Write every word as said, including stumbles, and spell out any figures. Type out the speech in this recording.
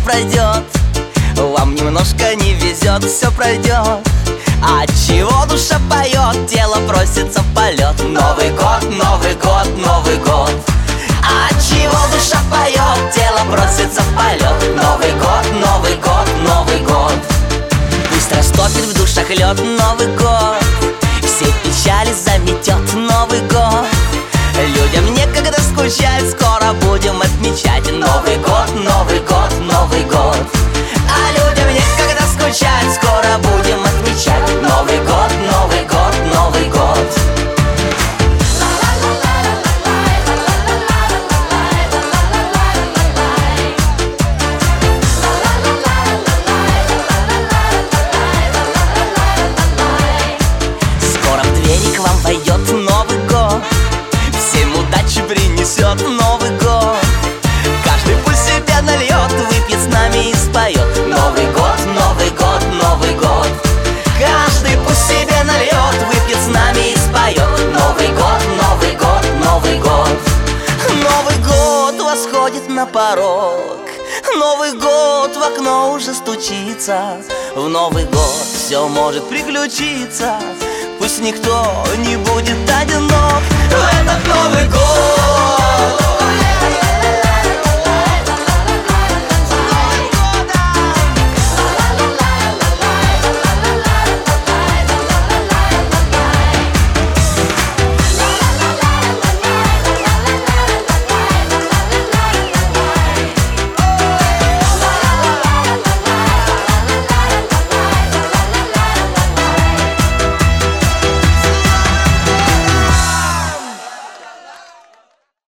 пройдет. Вам немножко не везет, все пройдет. А чего душа поет, тело просится в полет. Новый год, Новый год, Новый год. А чего душа поет, тело просится в полет. Новый год, Новый год, Новый год. Пусть растопит в душах лед Новый год, все печали заметет Новый год. Людям некогда скучать, скоро будем отмечать Новый год, Новый год, Новый год. А людям некогда скучать, скоро будем отмечать Новый год, Новый год, Новый год. Скоро в двери к вам войдет Новый год, всем удачи принесет Новый год. Каждый пусть себе нальет, выпьет с нами и споет Новый год, Новый год, Новый год. Каждый пусть себе нальет, выпьет с нами и споет Новый год, Новый год, Новый год. Новый год восходит на порог, Новый год в окно уже стучится. В Новый год все может приключиться, пусть никто не будет одинок в этот Новый год.